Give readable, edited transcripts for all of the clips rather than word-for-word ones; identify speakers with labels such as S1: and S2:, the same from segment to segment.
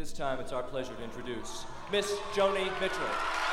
S1: this time, it's our pleasure to introduce Miss Joni Mitchell.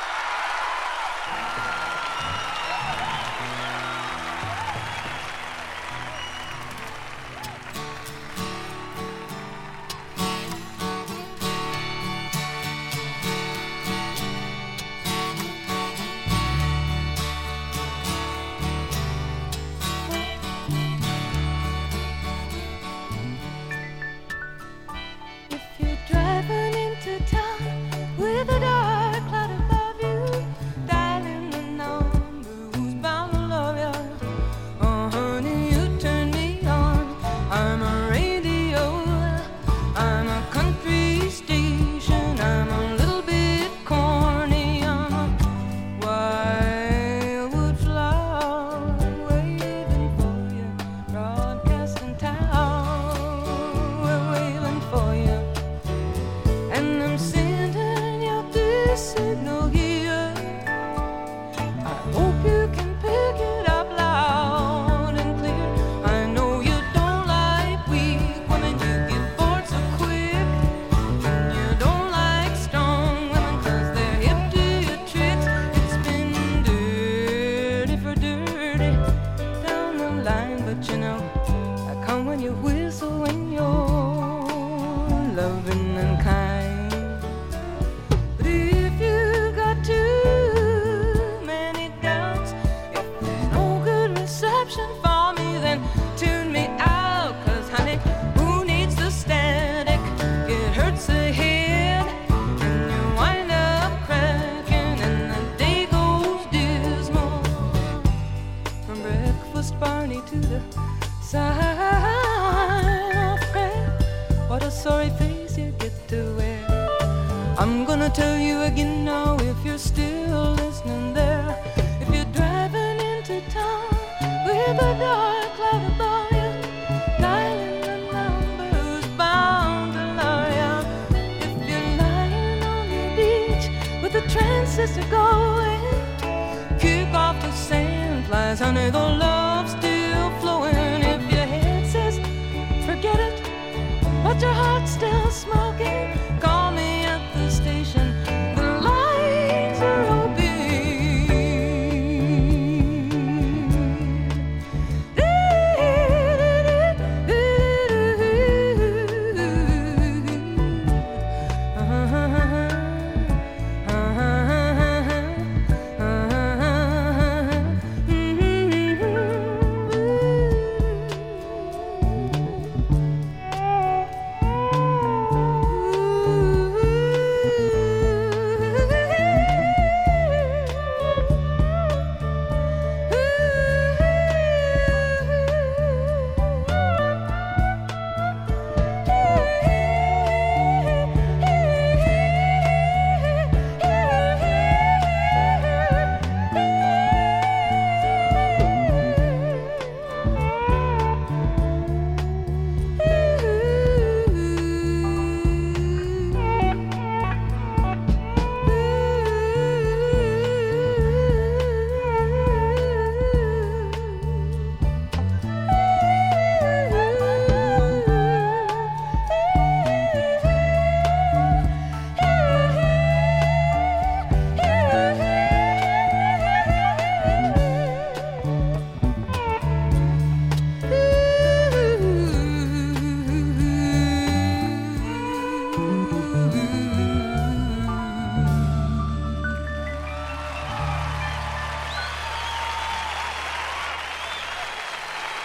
S2: I'm gonna tell you again now, if you're still listening there. If you're driving into town with a dark cloud above you, dialing the numbers bound to lure you. If you're lying on the beach with the transistor going, kick off the sand flies, honey, the love's